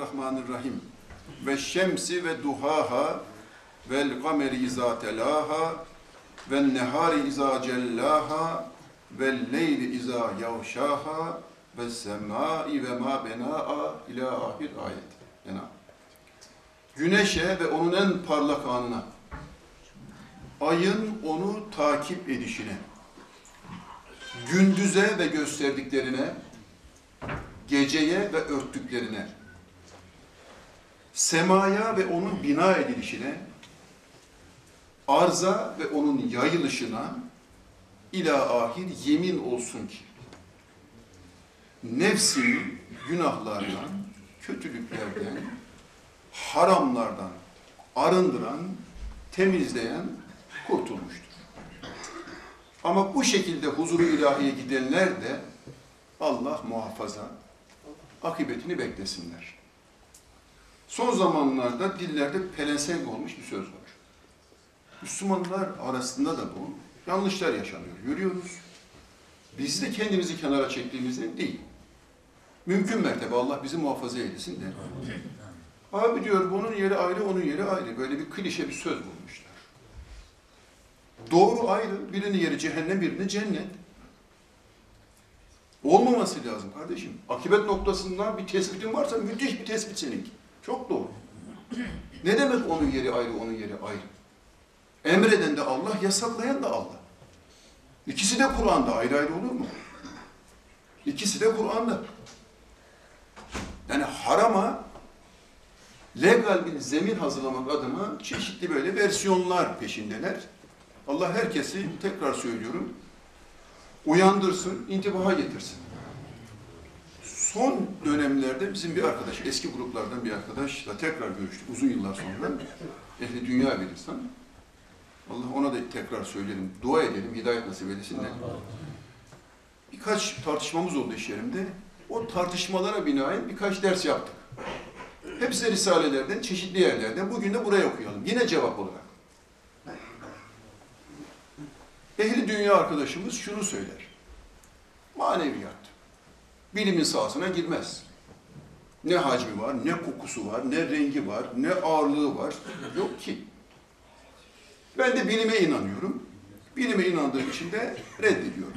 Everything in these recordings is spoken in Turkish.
Bismillahirrahmanirrahim. Ve şemsi ve duhaha vel kameri izâ telâha ve nehâri izâ cellaha ve leyli izâ yavşâha ve semâi ve mâ benâ'a ilâ ahir ayet. Yani güneşe ve onun en parlak anına, ayın onu takip edişine, gündüze ve gösterdiklerine, geceye ve örttüklerine, semaya ve onun bina edilişine, arza ve onun yayılışına ila ahir yemin olsun ki nefsini günahlardan, kötülüklerden, haramlardan arındıran, temizleyen kurtulmuştur. Ama bu şekilde huzuru ilahiye gidenler de Allah muhafaza, akıbetini beklesinler. Son zamanlarda dillerde pelesenk olmuş bir söz var. Müslümanlar arasında da bu yanlışlar yaşanıyor. Görüyoruz. Biz de kendimizi kenara çektiğimizden değil. Mümkün mertebe Allah bizi muhafaza eylesin de. Abi diyor bunun yeri ayrı, onun yeri ayrı. Böyle bir klişe bir söz bulmuşlar. Doğru ayrı. Birinin yeri cehennem, birinin cennet. Olmaması lazım kardeşim. Akibet noktasından bir tespitin varsa müthiş bir tespit seninki. Çok doğru. Ne demek onun yeri ayrı, onun yeri ayrı? Emreden de Allah, yasaklayan da Allah. İkisi de Kur'an'da, ayrı ayrı olur mu? İkisi de Kur'an'da. Yani harama legal bir zemin hazırlamak adına çeşitli böyle versiyonlar peşindeler. Allah herkesi, tekrar söylüyorum, uyandırsın, intibaha getirsin. Son dönemlerde bizim bir arkadaş, eski gruplardan bir arkadaşla tekrar görüştük uzun yıllar sonra. Ehli dünya bir insan. Allah ona da tekrar söyleyelim, dua edelim, hidayet nasip eylesin de. Birkaç tartışmamız oldu iş yerimde. O tartışmalara binaen birkaç ders yaptık. Hepsi de risalelerden, çeşitli yerlerden. Bugün de buraya okuyalım. Yine cevap olarak. Ehli dünya arkadaşımız şunu söyler. Maneviyat. Bilimin sahasına girmez. Ne hacmi var, ne kokusu var, ne rengi var, ne ağırlığı var. Yok ki. Ben de bilime inanıyorum. Bilime inandığım için de reddediyorum.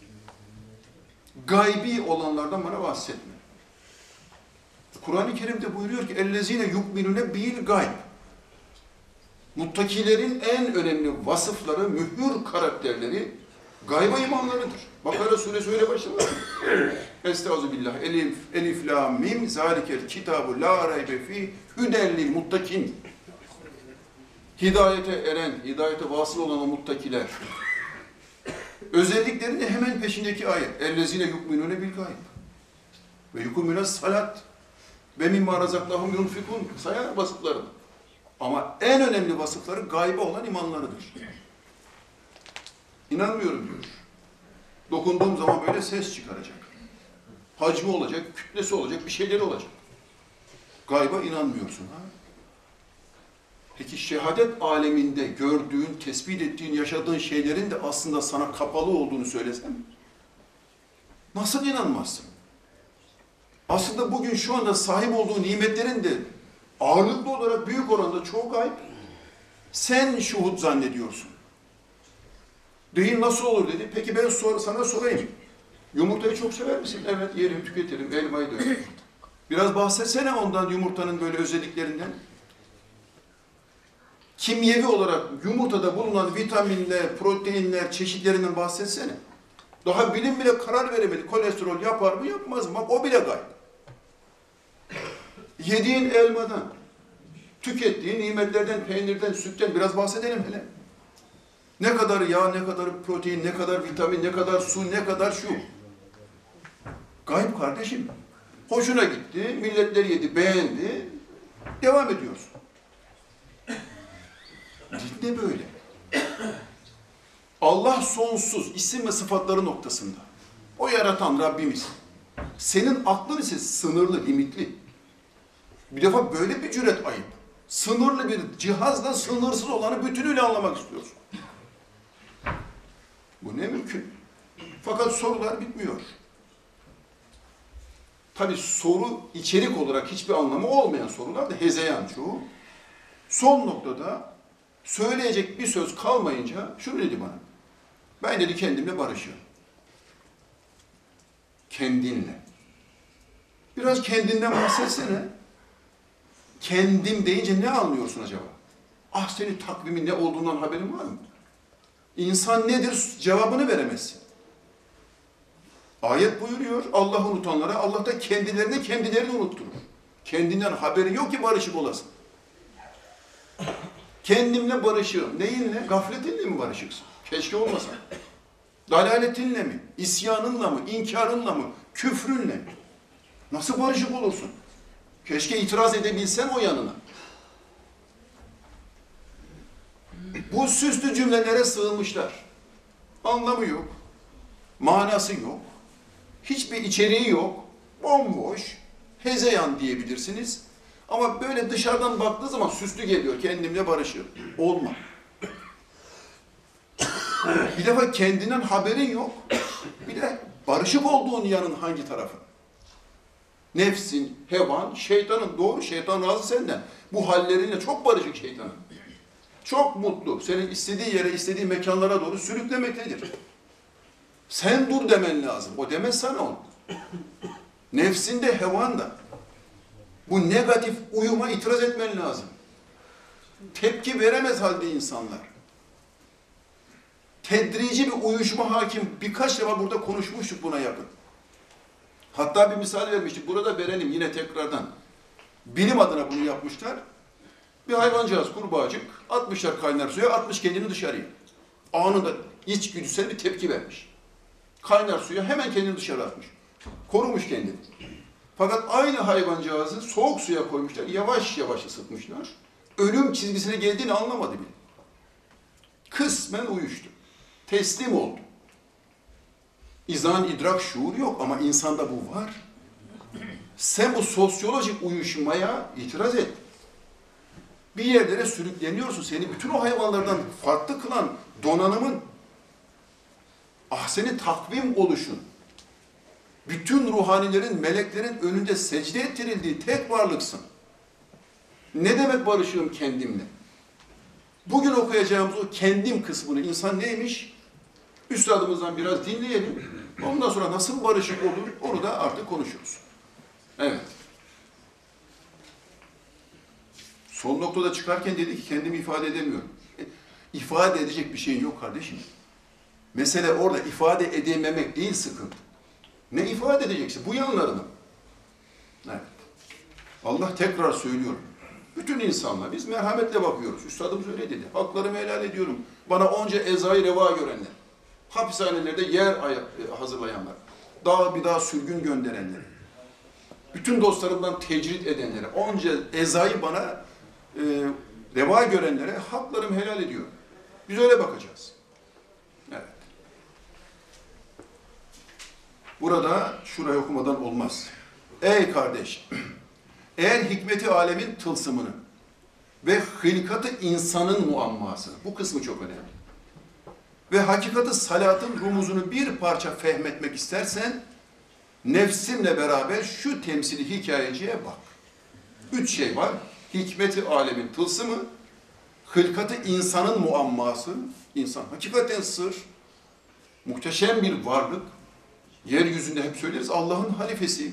Gaybi olanlardan bana bahsetme. Kur'an-ı Kerim'de buyuruyor ki اَلَّذ۪ينَ يُؤْمِنُونَ بِالْغَيْبِ Muttakilerin en önemli vasıfları, mühür karakterleri gayba imanlarıdır. Bakara suresi öyle başlar. Estağfirullah. Elif, la, mim, zalikel kitabu, la raybe fi, hüdellil muttakin. Hidayete eren, hidayete vasıl olan o muttakiler. Özelliklerinin hemen peşindeki ayet. Ellezine yukminune bil gayb. Ve yukumune salat. Ve mimma razaknahum yunfikun. Sayar vasıfları. Ama en önemli vasıfları gayba olan imanlarıdır. İnanmıyorum diyor. Dokunduğum zaman böyle ses çıkaracak. Hacmi olacak, kütlesi olacak, bir şeyleri olacak. Gayba inanmıyorsun ha? Peki şehadet aleminde gördüğün, tespit ettiğin, yaşadığın şeylerin de aslında sana kapalı olduğunu söylesem, nasıl inanmazsın? Aslında bugün şu anda sahip olduğu nimetlerin de ağırlıklı olarak büyük oranda çoğu gayb. Sen şuhud zannediyorsun. Değil nasıl olur dedi. Peki ben sana sorayım. Yumurtayı çok sever misin? Evet yerim, tüketirim. Elmayı da öyle. Biraz bahsetsene ondan, yumurtanın böyle özelliklerinden. Kimyevi olarak yumurtada bulunan vitaminler, proteinler, çeşitlerinden bahsetsene. Daha bilim bile karar veremedi. Kolesterol yapar mı, yapmaz mı? Bak o bile gayb. Yediğin elmadan, tükettiğin nimetlerden, peynirden, sütten biraz bahsedelim hele. Ne kadar yağ, ne kadar protein, ne kadar vitamin, ne kadar su, ne kadar şu. Gayb kardeşim. Hoşuna gitti, milletler yedi, beğendi, devam ediyorsun. Din de böyle. Allah sonsuz, isim ve sıfatları noktasında. O yaratan Rabbimiz. Senin aklın ise sınırlı, limitli. Bir defa böyle bir cüret ayıp. Sınırlı bir cihazla sınırsız olanı bütünüyle anlamak istiyorsun. Bu ne mümkün? Fakat sorular bitmiyor. Tabii soru içerik olarak hiçbir anlamı olmayan sorular da hezeyan çoğu. Son noktada söyleyecek bir söz kalmayınca şunu dedi bana. Ben dedi kendimle barışıyorum. Kendinle. Biraz kendinden bahsetsene. Kendim deyince ne anlıyorsun acaba? Ah senin takvimin ne olduğundan haberin var mı? İnsan nedir cevabını veremezsin. Ayet buyuruyor, Allah unutanlara, Allah da kendilerini unutturur. Kendinden haberi yok ki barışık olasın. Kendimle barışığım. Neyinle? Gafletinle mi barışıksın? Keşke olmasa. Dalaletinle mi? İsyanınla mı? İnkarınla mı? Küfrünle mi? Nasıl barışık olursun? Keşke itiraz edebilsen o yanına. Bu süslü cümlelere sığınmışlar. Anlamı yok. Manası yok. Hiçbir içeriği yok. Bomboş. Hezeyan diyebilirsiniz. Ama böyle dışarıdan baktığı zaman süslü geliyor. Kendimle barışıyorum. Olma. Bir defa kendinden haberin yok. Bir de barışık olduğun yanın hangi tarafı? Nefsin, hevan, şeytanın. Doğru, şeytan razı senden. Bu hallerinle çok barışık şeytanın. Çok mutlu. Senin istediği yere, istediği mekanlara doğru sürüklemektedir. Sen dur demen lazım. O demez sana onu. Nefsinde, hevan da. Bu negatif uyuma itiraz etmen lazım. Tepki veremez halde insanlar. Tedrici bir uyuşma hakim. Birkaç defa burada konuşmuştuk buna yakın. Hatta bir misal vermiştik. Burada verelim yine tekrardan. Bilim adına bunu yapmışlar. Bir hayvancağız, kurbağacık, atmışlar kaynar suya, atmış kendini dışarıya. Anında içgüdüsel bir tepki vermiş. Kaynar suya hemen kendini dışarı atmış. Korumuş kendini. Fakat aynı hayvancağızı soğuk suya koymuşlar, yavaş yavaş ısıtmışlar. Ölüm çizgisine geldiğini anlamadı bile. Kısmen uyuştu. Teslim oldu. İzan, idrak, şuur yok ama insanda bu var. Sen bu sosyolojik uyuşmaya itiraz et. Bir yerlere sürükleniyorsun. Seni bütün o hayvanlardan farklı kılan donanımın, ahseni takvim oluşun, bütün ruhanilerin, meleklerin önünde secde ettirildiği tek varlıksın. Ne demek barışığım kendimle? Bugün okuyacağımız o kendim kısmını, insan neymiş? Üstadımızdan biraz dinleyelim. Ondan sonra nasıl barışık olur, onu da artık konuşuruz. Evet. Son noktada çıkarken dedi ki kendimi ifade edemiyorum. İfade edecek bir şeyin yok kardeşim. Mesele orada ifade edememek değil sıkıntı. Ne ifade edeceksin? Bu yanlarını. Evet. Allah tekrar söylüyor. Bütün insanlar biz merhametle bakıyoruz. Üstadımız öyle dedi. Haklarımı helal ediyorum. Bana onca ezayı reva görenler. Hapishanelerde yer hazırlayanlar. Daha bir daha sürgün gönderenler. Bütün dostlarımdan tecrit edenlere, onca ezayı bana reva görenlere haklarımı helal ediyor. Biz öyle bakacağız. Evet. Burada şurayı okumadan olmaz. Ey kardeş, eğer hikmeti alemin tılsımını ve hılkatı insanın muammasını, bu kısmı çok önemli, ve hakikati salatın rumuzunu bir parça fehmetmek istersen, nefsimle beraber şu temsili hikayeciye bak. 3 şey var. Hikmeti alemin tılsımı, hılkatı insanın muamması, insan hakikaten sır, muhteşem bir varlık, yeryüzünde hep söyleriz Allah'ın halifesi.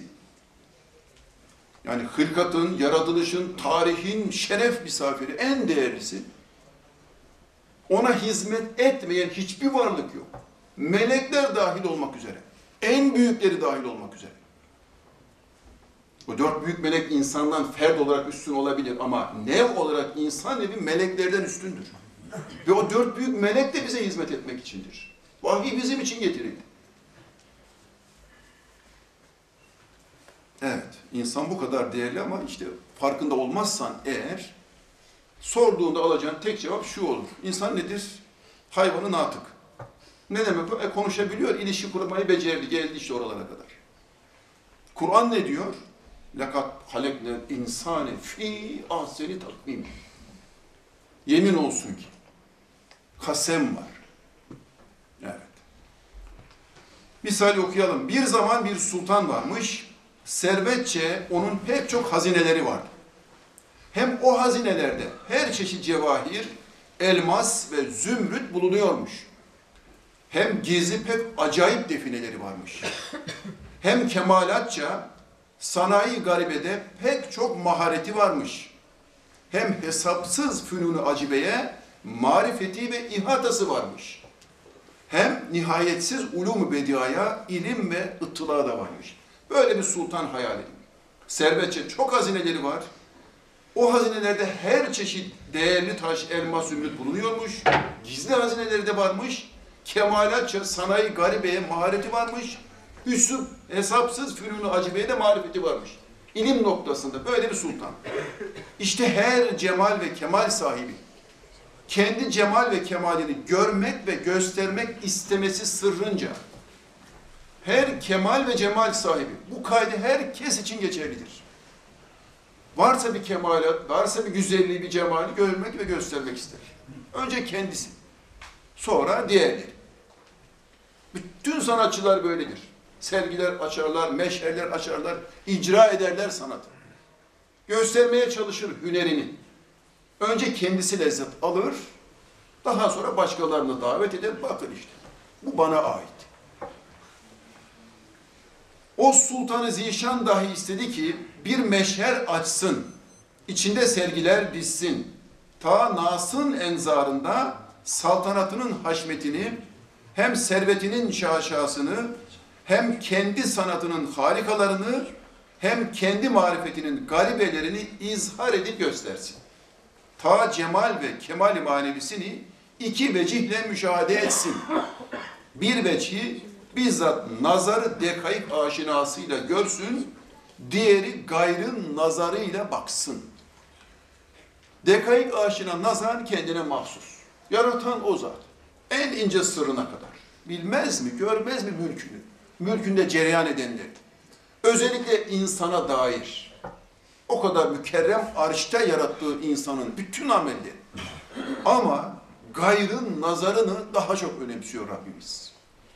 Yani hılkatın, yaratılışın, tarihin şeref misafiri, en değerlisi. Ona hizmet etmeyen hiçbir varlık yok. Melekler dahil olmak üzere. En büyükleri dahil olmak üzere. O 4 büyük melek insandan ferd olarak üstün olabilir ama nev olarak insan evi meleklerden üstündür. Ve o 4 büyük melek de bize hizmet etmek içindir. Vahiy bizim için getirildi. Evet, insan bu kadar değerli ama işte farkında olmazsan eğer, sorduğunda alacağın tek cevap şu olur. İnsan nedir? Hayvanı natık. Ne demek o? Konuşabiliyor, ilişki kurmayı becerdi, geldi işte oralara kadar. Kur'an ne diyor? لَقَدْ خَلَقْنَا الْاِنْسَانِ ف۪ي ahseni takvim. Yemin olsun ki, kasem var. Evet. Misal okuyalım. Bir zaman bir sultan varmış, servetçe onun pek çok hazineleri vardı. Hem o hazinelerde her çeşit cevahir, elmas ve zümrüt bulunuyormuş. Hem gizli pek acayip defineleri varmış. Hem kemalatça sanayi garibede pek çok mahareti varmış. Hem hesapsız fünun-u acibeye marifeti ve ihatası varmış. Hem nihayetsiz ulûm-u bediaya ilim ve ıttıla da varmış. Böyle bir sultan hayal edin. Servetçe çok hazineleri var. O hazinelerde her çeşit değerli taş, elmas, zümrüt bulunuyormuş. Gizli hazineleri de varmış. Kemalatça sanayi garibeye mahareti varmış. Üslup, hesapsız fünun-u acibeye de marifeti varmış. İlim noktasında böyle bir sultan. İşte her cemal ve kemal sahibi, kendi cemal ve kemalini görmek ve göstermek istemesi sırrınca, her kemal ve cemal sahibi, bu kaydı herkes için geçerlidir. Varsa bir kemalat, varsa bir güzelliği, bir cemali görmek ve göstermek ister. Önce kendisi, sonra diğerleri. Bütün sanatçılar böyledir. Sergiler açarlar, meşherler açarlar, icra ederler sanatı. Göstermeye çalışır hünerini. Önce kendisi lezzet alır, daha sonra başkalarını davet eder, bakın işte. Bu bana ait. O Sultan-ı Zişan dahi istedi ki bir meşher açsın, içinde sergiler dizsin. Ta Nas'ın enzarında saltanatının haşmetini, hem servetinin şaşasını, hem kendi sanatının harikalarını, hem kendi marifetinin garibelerini izhar edip göstersin. Ta cemal ve kemal-i manevisini iki vecihle müşahede etsin. Bir vecihi bizzat nazarı dekaik aşinasıyla görsün, diğeri gayrın nazarıyla baksın. Dekaik aşina nazar kendine mahsus. Yaratan o zat. En ince sırrına kadar. Bilmez mi, görmez mi mülkünü? Mülkünde cereyan edenleri. Özellikle insana dair. O kadar mükerrem arşta yarattığı insanın bütün amelleri. Ama gayrın nazarını daha çok önemsiyor Rabbimiz.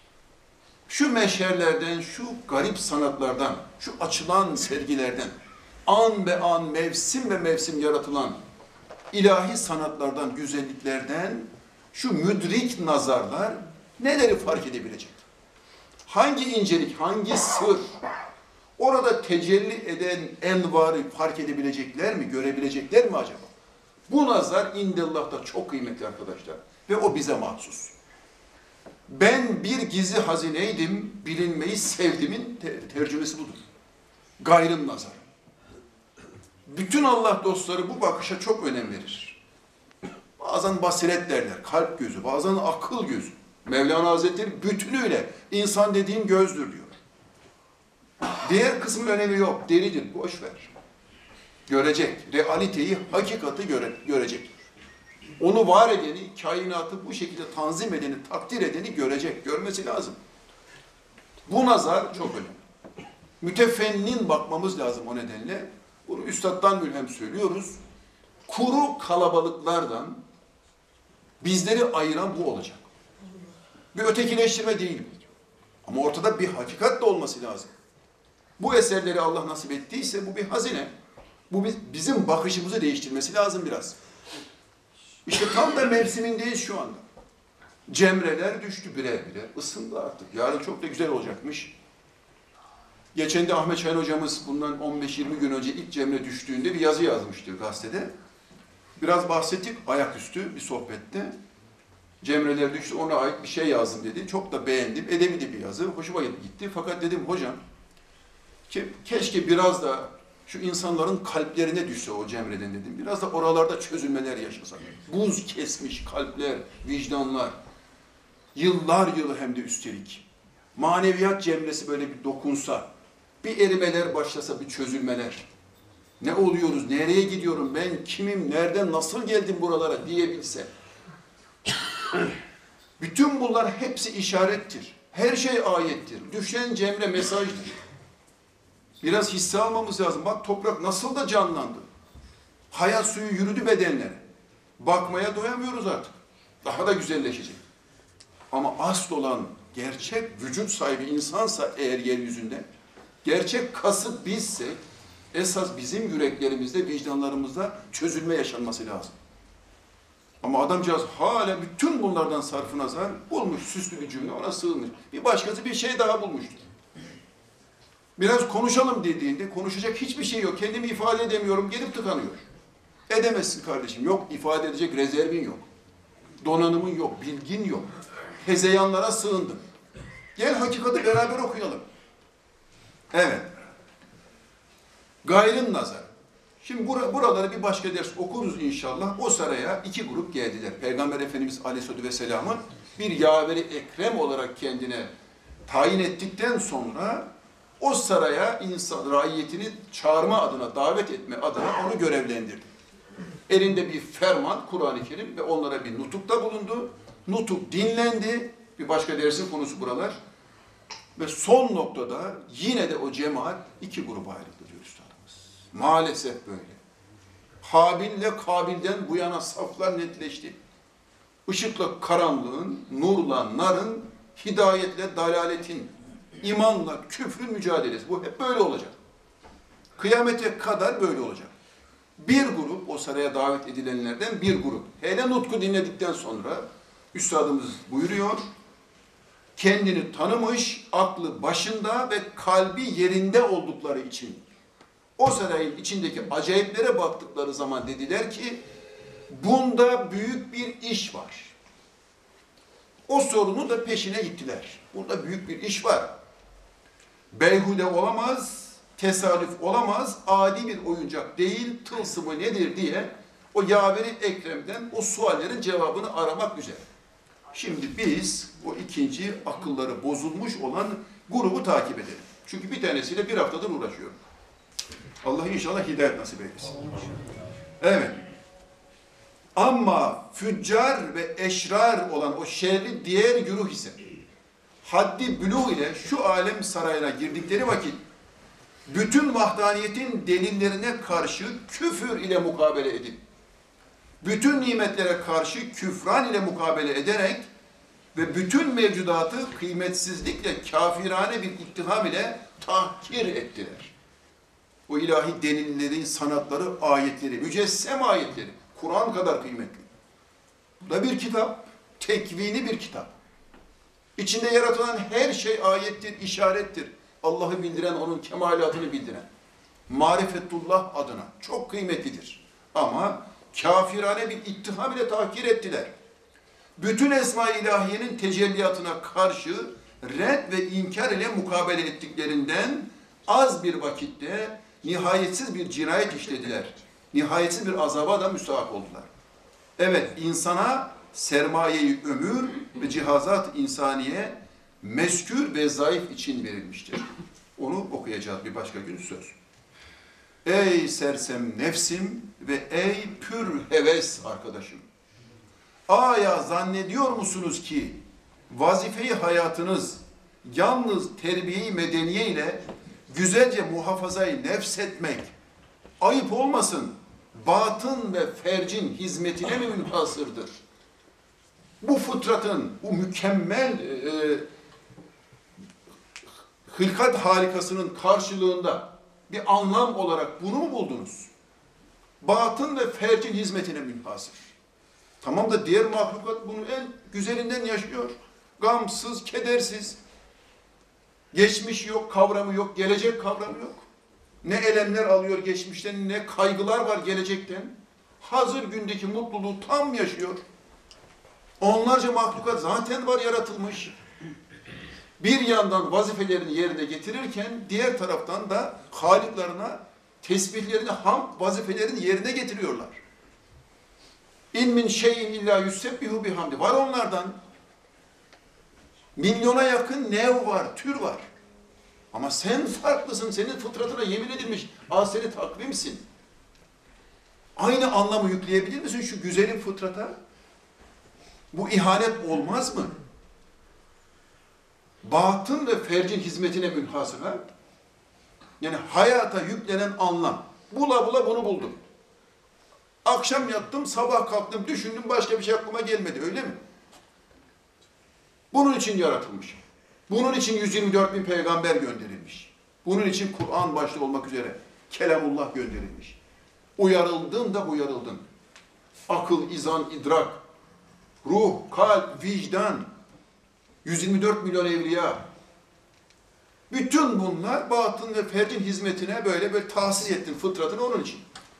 Şu meşherlerden, şu garip sanatlardan, şu açılan sergilerden, an be an, mevsim ve mevsim yaratılan ilahi sanatlardan, güzelliklerden, şu müdrik nazarlar neleri fark edebilecek? Hangi incelik, hangi sır, orada tecelli eden envarı fark edebilecekler mi, görebilecekler mi acaba? Bu nazar indellah'ta çok kıymetli arkadaşlar ve o bize mahsus. Ben bir gizli hazineydim, bilinmeyi sevdimin tercümesi budur. Gayrın nazarı. Bütün Allah dostları bu bakışa çok önem verir. Bazen basiret derler, kalp gözü, bazen akıl gözü. Mevlana Hazretleri bütünüyle insan dediğin gözdür diyor. Diğer kısmın önemi yok, deridir, boş ver. Görecek, realiteyi, hakikati görecek. Onu var edeni, kainatı bu şekilde tanzim edeni, takdir edeni görecek, görmesi lazım. Bu nazar çok önemli. Mütefennin bakmamız lazım o nedenle. Bunu üstattan mülhem söylüyoruz. Kuru kalabalıklardan bizleri ayıran bu olacak. Bir ötekileştirme değil. Ama ortada bir hakikat de olması lazım. Bu eserleri Allah nasip ettiyse bu bir hazine. Bu bizim bakışımızı değiştirmesi lazım biraz. İşte tam da mevsimindeyiz şu anda. Cemreler düştü birer birer. Isındı artık. Yarın çok da güzel olacakmış. Geçen de Ahmet Şahin hocamız bundan 15-20 gün önce ilk cemre düştüğünde bir yazı yazmıştı gazetede. Biraz bahsettik ayaküstü bir sohbette. Cemreler düştü, ona ait bir şey yazdım dedi. Çok da beğendim. Edebi bir yazı. Hoşuma gitti. Fakat dedim hocam, keşke biraz da şu insanların kalplerine düşse o cemreden dedim. Biraz da oralarda çözülmeler yaşasak. Buz kesmiş kalpler, vicdanlar. Yıllar yılı hem de üstelik. Maneviyat cemresi böyle bir dokunsa, bir erimeler başlasa, bir çözülmeler. Ne oluyoruz, nereye gidiyorum, ben kimim, nereden, nasıl geldim buralara diyebilse. Bütün bunlar hepsi işarettir. Her şey ayettir. Düşen cemre mesajdır. Biraz hisse almamız lazım. Bak toprak nasıl da canlandı. Hayat suyu yürüdü bedenlere. Bakmaya doyamıyoruz artık. Daha da güzelleşecek. Ama asıl olan gerçek vücut sahibi insansa eğer yeryüzünde Gerçek kasıt bizsek, esas bizim yüreklerimizde, vicdanlarımızda çözülme yaşanması lazım. Ama adamcağız hala bütün bunlardan sarfı nazar bulmuş, süslü bir cümle ona sığınmış. Bir başkası bir şey daha bulmuştur. Biraz konuşalım dediğinde konuşacak hiçbir şey yok. Kendimi ifade edemiyorum, gelip tıkanıyor. Edemezsin kardeşim. Yok, ifade edecek rezervin yok. Donanımın yok, bilgin yok. Hezeyanlara sığındın. Gel hakikati beraber okuyalım. Evet. Gayrın nazar. Şimdi buraları bir başka ders okuruz inşallah. O saraya 2 grup geldiler. Peygamber Efendimiz Aleyhisselatü Vesselam'ın bir yaveri ekrem olarak kendine tayin ettikten sonra o saraya insan raiyetini çağırma adına, davet etme adına onu görevlendirdi. Elinde bir ferman, Kur'an-ı Kerim ve onlara bir nutukta bulundu. Nutuk dinlendi. Bir başka dersin konusu buralar. Ve son noktada yine de o cemaat 2 gruba ayrıldı diyor üstadımız. Maalesef böyle. Habil'le Kabil'den bu yana saflar netleşti. Işıkla karanlığın, nurla narın, hidayetle dalaletin, imanla küfrün mücadelesi. Bu hep böyle olacak. Kıyamete kadar böyle olacak. Bir grup, o saraya davet edilenlerden bir grup. Hele nutku dinledikten sonra üstadımız buyuruyor, kendini tanımış, aklı başında ve kalbi yerinde oldukları için o sarayın içindeki acayiplere baktıkları zaman dediler ki bunda büyük bir iş var. O sorunun da peşine gittiler. Burada büyük bir iş var. Beyhude olamaz, tesadüf olamaz, adi bir oyuncak değil, tılsımı nedir diye o yaveri Ekrem'den o suallerin cevabını aramak üzere. Şimdi biz o ikinci akılları bozulmuş olan grubu takip edelim. Çünkü bir tanesiyle 1 haftadır uğraşıyorum. Allah inşallah hidayet nasip eylesin. Evet. Ama füccar ve eşrar olan o şerri diğer güruh ise haddi buluğ ile şu alem sarayına girdikleri vakit bütün vahdaniyetin delillerine karşı küfür ile mukabele edip bütün nimetlere karşı küfran ile mukabele ederek ve bütün mevcudatı kıymetsizlikle kafirane bir ittiham ile tahkir ettiler. O ilahi delilleri, sanatları, ayetleri, mücessem ayetleri, Kur'an kadar kıymetli. Bu da bir kitap, tekvini bir kitap. İçinde yaratılan her şey ayettir, işarettir. Allah'ı bildiren, onun kemalatını bildiren. Marifetullah adına çok kıymetlidir. Ama kafirane bir ittiham ile tahkir ettiler. Bütün esma-i ilahiyenin tecelliyatına karşı red ve inkar ile mukabele ettiklerinden az bir vakitte nihayetsiz bir cinayet işlediler. Nihayetsiz bir azaba da müstahak oldular. Evet, insana sermaye-i ömür ve cihazat insaniye meskür ve zayıf için verilmiştir. Onu okuyacağız bir başka gün söz. Ey sersem nefsim ve ey pür heves arkadaşım. Aya zannediyor musunuz ki vazifeyi hayatınız yalnız terbiye-i medeniye ile güzelce muhafazayı nefs etmek ayıp olmasın, batın ve fercin hizmetine mi münhasırdır? Bu fıtratın, bu mükemmel hılkat harikasının karşılığında bir anlam olarak bunu mu buldunuz? Batın ve fercin hizmetine münhasır. Tamam da diğer mahlukat bunu en güzelinden yaşıyor. Gamsız, kedersiz. Geçmiş yok, kavramı yok, gelecek kavramı yok. Ne elemler alıyor geçmişten, ne kaygılar var gelecekten. Hazır gündeki mutluluğu tam yaşıyor. Onlarca mahlukat zaten var, yaratılmış. Bir yandan vazifelerini yerine getirirken diğer taraftan da haliklerine tesbihlerini, hamd vazifelerini yerine getiriyorlar. İn min şeyin illa yüssebbihu bihamdi. Var onlardan. Milyona yakın nev var, tür var. Ama sen farklısın, senin fıtratına yemin edilmiş aseli takvimsin. Aynı anlamı yükleyebilir misin şu güzelim fıtrata? Bu ihanet olmaz mı? Batın ve fercin hizmetine münhasır ha? Yani hayata yüklenen anlam. Bula bula bunu buldum. Akşam yattım, sabah kalktım, düşündüm, başka bir şey aklıma gelmedi, öyle mi? Bunun için yaratılmış. Bunun için 124.000 peygamber gönderilmiş. Bunun için Kur'an başta olmak üzere kelamullah gönderilmiş. Uyarıldın da uyarıldın. Akıl, izan, idrak, ruh, kalp, vicdan, 124 milyon evliya. Bütün bunlar batın ve ferdin hizmetine böyle tahsis ettin fıtratını onun için.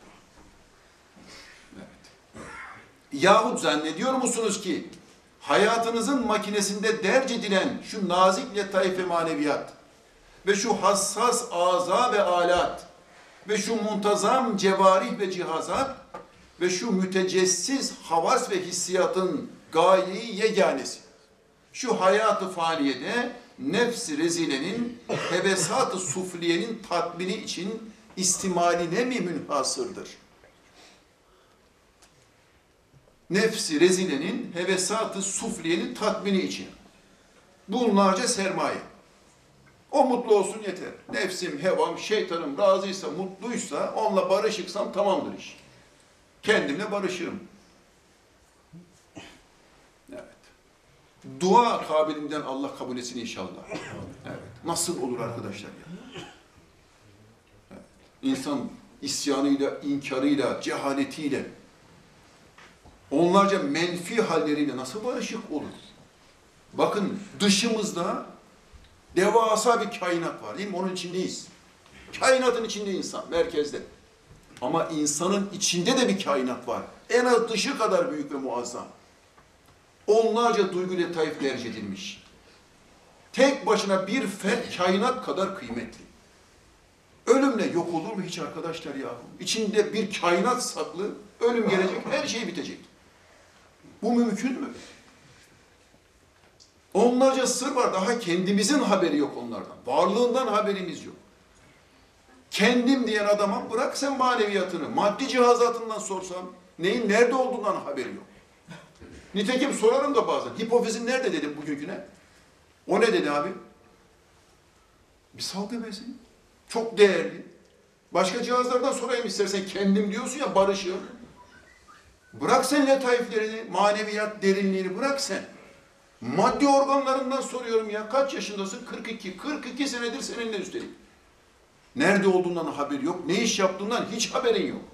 Evet. Yahut zannediyor musunuz ki hayatınızın makinesinde derc edilen şu nazik letaif ve maneviyat ve şu hassas aza ve alat ve şu muntazam cevarih ve cihazat ve şu mütecessiz havas ve hissiyatın gayeyi yeganesi, şu hayatı faniyede nefs-i rezilenin, hevesat-ı sufliyenin tatmini için istimaline mi münhasırdır? Nefs-i rezilenin, hevesat-ı sufliyenin tatmini için. Bunlarca sermaye. O mutlu olsun yeter. Nefsim, hevam, şeytanım razıysa, mutluysa, onunla barışıksam tamamdır iş. Kendimle barışırım. Evet. Dua kabilinden Allah kabul etsin inşallah. Evet. Nasıl olur arkadaşlar ya? Evet. İnsan isyanıyla, inkarıyla, cehaletiyle, onlarca menfi halleriyle nasıl barışık olur? Bakın dışımızda devasa bir kainat var değil mi? Onun içindeyiz. Kainatın içinde insan, merkezde. Ama insanın içinde de bir kainat var. En az dışı kadar büyük ve muazzam. Onlarca duygu letaif tercih edilmiş. Tek başına bir fert kainat kadar kıymetli. Ölümle yok olur mu hiç arkadaşlar yahu? İçinde bir kainat saklı, ölüm gelecek, her şey bitecek. Bu mümkün mü? Onlarca sır var, daha kendimizin haberi yok onlardan. Varlığından haberimiz yok. Kendim diyen adama bırak sen maneviyatını, maddi cihazatından sorsam, neyin nerede olduğundan haberi yok. Nitekim sorarım da bazen, hipofizin nerede dedim bugünküne. O ne dedi abi? Bir salgı bezi. Çok değerli. Başka cihazlardan sorayım istersen, kendim diyorsun ya barışım. Bırak sen letaiflerini, maneviyat derinliğini bırak sen. Maddi organlarından soruyorum ya, kaç yaşındasın? 42. 42 senedir seninle üstelik. Nerede olduğundan haberi yok, ne iş yaptığından hiç haberin yok.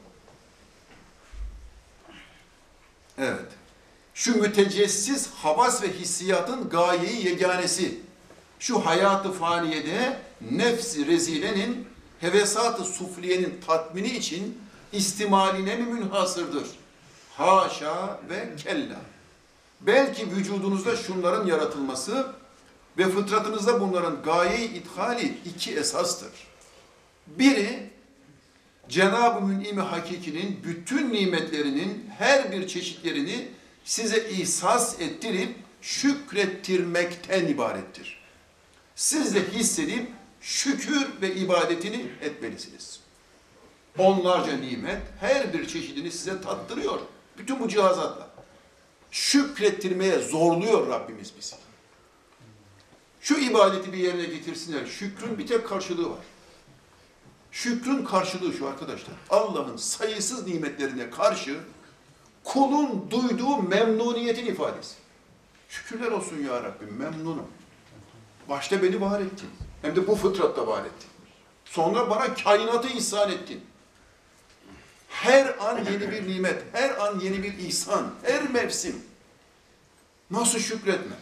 Evet. Şu mütecessiz havas ve hissiyatın gayeyi yeganesi, şu hayatı faniyede nefs-i rezilenin, hevesat-ı sufliyenin tatmini için istimaline mi münhasırdır? Haşa ve kella. Belki vücudunuzda şunların yaratılması ve fıtratınızda bunların gaye-i ithali iki esastır. Biri, Cenab-ı Mün'im-i Hakiki'nin bütün nimetlerinin her bir çeşitlerini size ihsas ettirip şükrettirmekten ibarettir. Siz de hissedip şükür ve ibadetini etmelisiniz. Onlarca nimet her bir çeşidini size tattırıyor. Bütün bu cihazatla. Şükrettirmeye zorluyor Rabbimiz bizi. Şu ibadeti bir yerine getirsinler. Şükrün bir tek karşılığı var. Şükrün karşılığı şu arkadaşlar. Allah'ın sayısız nimetlerine karşı kulun duyduğu memnuniyetin ifadesi. Şükürler olsun ya Rabbim, memnunum. Başta beni var ettin. Hem de bu fıtratta var ettin. Sonra bana kainatı ihsan ettin. Her an yeni bir nimet, her an yeni bir ihsan, her mevsim. Nasıl şükretme?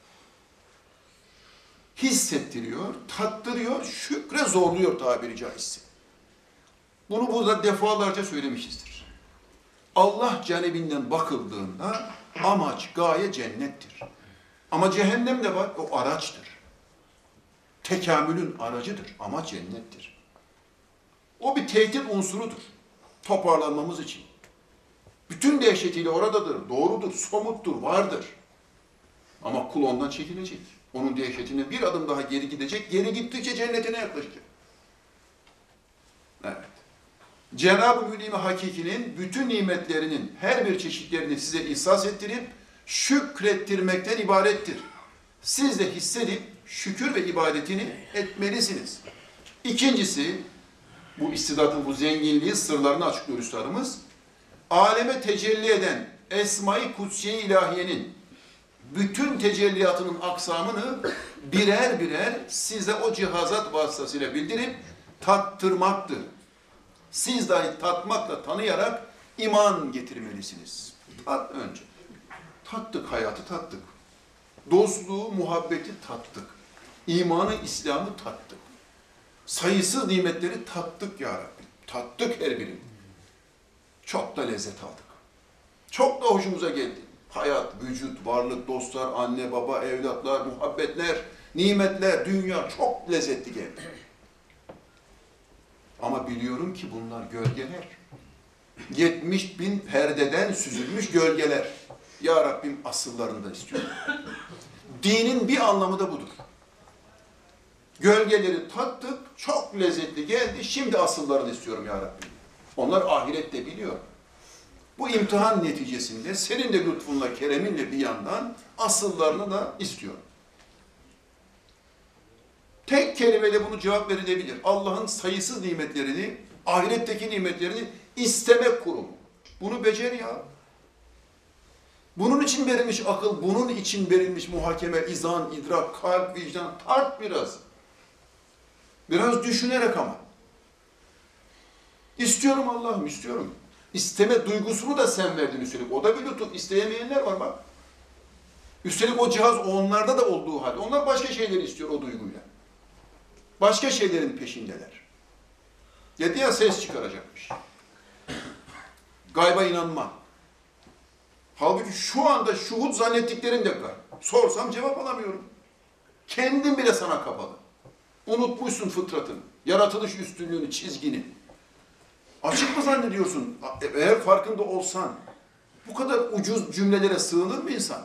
Hissettiriyor, tattırıyor, şükre zorluyor tabiri caizse. Bunu burada defalarca söylemişizdir. Allah canebinden bakıldığında amaç, gaye cennettir. Ama cehennem de var, o araçtır. Tekamülün aracıdır, amaç cennettir. O bir tehdit unsurudur. Toparlanmamız için. Bütün dehşetiyle oradadır, doğrudur, somuttur, vardır. Ama kul ondan çekilecek. Onun dehşetine bir adım daha geri gidecek, geri gittikçe cennetine yaklaşacak. Evet. Cenab-ı Mün'im-i Hakiki'nin bütün nimetlerinin her bir çeşitlerini size ihsas ettirip şükrettirmekten ibarettir. Siz de hissedip şükür ve ibadetini etmelisiniz. İkincisi, bu istidatın bu zenginliği sırlarını açıklıyor üstadımız. Aleme tecelli eden Esma-i Kutsiye-i İlahiye'nin bütün tecelliyatının aksamını birer birer size o cihazat vasıtasıyla bildirip tattırmaktır. Siz dahi tatmakla tanıyarak iman getirmelisiniz. Tat önce. Tattık, hayatı tattık. Dostluğu, muhabbeti tattık. İmanı, İslam'ı tattık. Sayısız nimetleri tattık ya Rabbi. Tattık her birini. Çok da lezzet aldık. Çok da hoşumuza geldi. Hayat, vücut, varlık, dostlar, anne, baba, evlatlar, muhabbetler, nimetler, dünya çok lezzetli geldi. Ama biliyorum ki bunlar gölgeler. 70 bin perdeden süzülmüş gölgeler. Ya Rabbim asıllarını da istiyorum. Dinin bir anlamı da budur. Gölgeleri tattık, çok lezzetli geldi, şimdi asıllarını istiyorum ya Rabbim. Onlar ahirette biliyor. Bu imtihan neticesinde senin de lütfunla, kereminle bir yandan asıllarını da istiyorum. Tek kelimeyle bunu cevap verilebilir. Allah'ın sayısız nimetlerini, ahiretteki nimetlerini istemek kurumu. Bunu becer ya. Bunun için verilmiş akıl, bunun için verilmiş muhakeme, izan, idrak, kalp, vicdan, tart biraz. Biraz düşünerek ama. İstiyorum Allah'ım, istiyorum. İsteme duygusunu da sen verdin üstelik. O da bir lütuf. İsteyemeyenler var bak. Üstelik o cihaz onlarda da olduğu halde. Onlar başka şeyleri istiyor o duyguyla. Başka şeylerin peşindeler. Dedi ya ses çıkaracakmış. Gayba inanma. Halbuki şu anda şuhud zannettiklerin de gayb. Sorsam cevap alamıyorum. Kendin bile sana kapalı. Unutmuşsun fıtratını, yaratılış üstünlüğünü, çizgini. Açık mı zannediyorsun? Eğer farkında olsan, bu kadar ucuz cümlelere sığınır mı insan?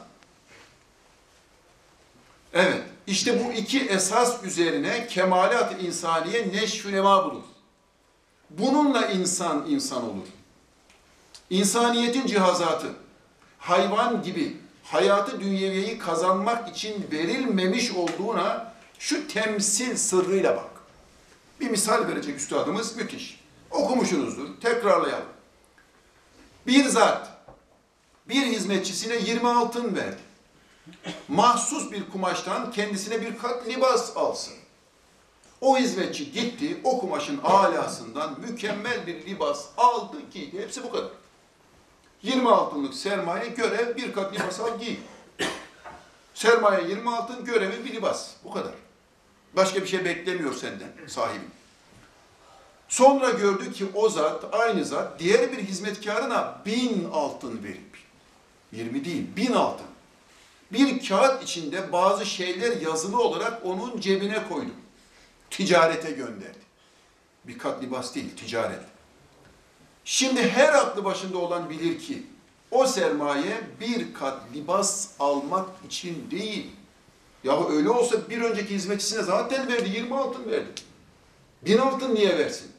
Evet, işte bu iki esas üzerine kemalat-ı insaniye neşv-ü nema bulur. Bununla insan olur. İnsaniyetin cihazatı, hayvan gibi hayatı dünyeviyeyi kazanmak için verilmemiş olduğuna şu temsil sırrıyla bak. Bir misal verecek üstadımız, müthiş. Okumuşsunuzdur, tekrarlayalım. Bir zat, bir hizmetçisine 20 altın verdi. Mahsus bir kumaştan kendisine bir kat libas alsın. O hizmetçi gitti, o kumaşın alasından mükemmel bir libas aldı, giydi. Hepsi bu kadar. 20 altınlık sermaye, görev, bir kat libas al, giy. Sermaye 20 altın, görevi bir libas. Bu kadar. Başka bir şey beklemiyor senden sahibin. Sonra gördü ki o zat, aynı zat, diğer bir hizmetkarına 1000 altın verip, 20 değil, 1000 altın. Bir kağıt içinde bazı şeyler yazılı olarak onun cebine koydu. Ticarete gönderdi. Bir kat libas değil, ticaret. Şimdi her aklı başında olan bilir ki, o sermaye bir kat libas almak için değil. Yahu öyle olsa bir önceki hizmetçisine zaten verdi, 20 altın verdi. 1000 altın niye versin?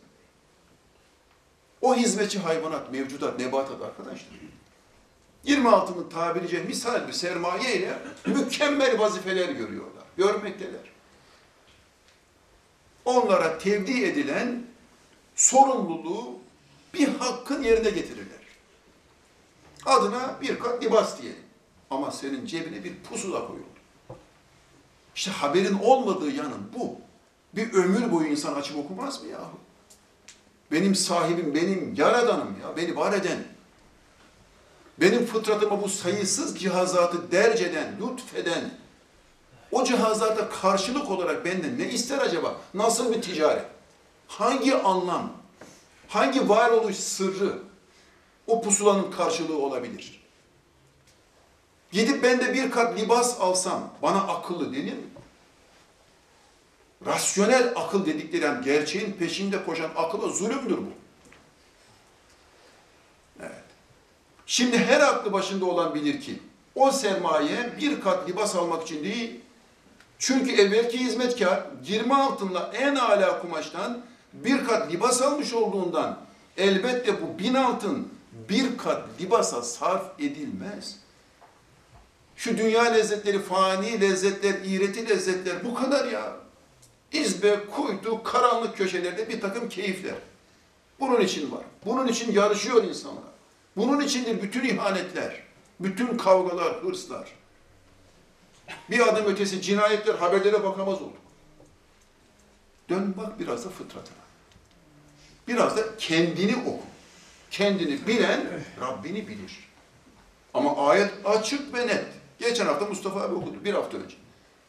O hizmetçi hayvanat, mevcudat, nebatat arkadaşlar. 20 altının tabiri caizse misal bir sermaye ile mükemmel vazifeler görüyorlar, görmekteler. Onlara tevdi edilen sorumluluğu bir hakkın yerine getirirler. Adına bir kat libas diyelim. Ama senin cebine bir pusula koyuldu. İşte haberin olmadığı yanın bu. Bir ömür boyu insan açıp okumaz mı yahu? Benim sahibim, benim yaradanım ya, beni var eden, benim fıtratıma bu sayısız cihazatı derc eden, lütfeden, o cihazata karşılık olarak benden ne ister acaba? Nasıl bir ticaret? Hangi anlam, hangi varoluş sırrı o pusulanın karşılığı olabilir? Gidip ben de bir kat libas alsam bana akıllı denir mi? Rasyonel akıl dedikleri, yani gerçeğin peşinde koşan akıla zulümdür bu. Evet. Şimdi her aklı başında olan bilir ki o sermaye bir kat libas almak için değil, çünkü evvelki hizmetkar 20 altınla en âlâ kumaştan bir kat libas almış olduğundan elbette bu 1000 altın bir kat libasa sarf edilmez. Şu dünya lezzetleri, fani lezzetler, iğreti lezzetler bu kadar ya. İzbe, kuytu, karanlık köşelerde bir takım keyifler. Bunun için var. Bunun için yarışıyor insanlar. Bunun içindir bütün ihanetler, bütün kavgalar, hırslar. Bir adım ötesi cinayetler, haberlere bakamaz olduk. Dön bak biraz da fıtratına. Biraz da kendini oku. Kendini bilen Rabbini bilir. Ama ayet açık ve net. Geçen hafta Mustafa abi okudu, bir hafta önce.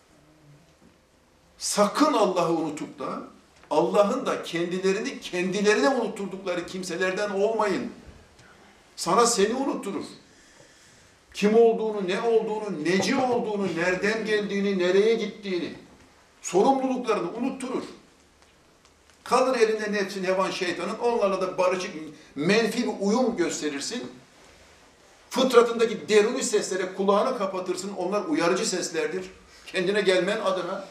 Sakın Allah'ı unutup da Allah'ın da kendilerini kendilerine unutturdukları kimselerden olmayın. Sana seni unutturur. Kim olduğunu, ne olduğunu, neci olduğunu, nereden geldiğini, nereye gittiğini, sorumluluklarını unutturur. Kalır elinde nefsin, hevan, şeytanın, onlarla da barışık, menfi bir uyum gösterirsin. Fıtratındaki deruni seslere kulağını kapatırsın, onlar uyarıcı seslerdir. Kendine gelmen adına.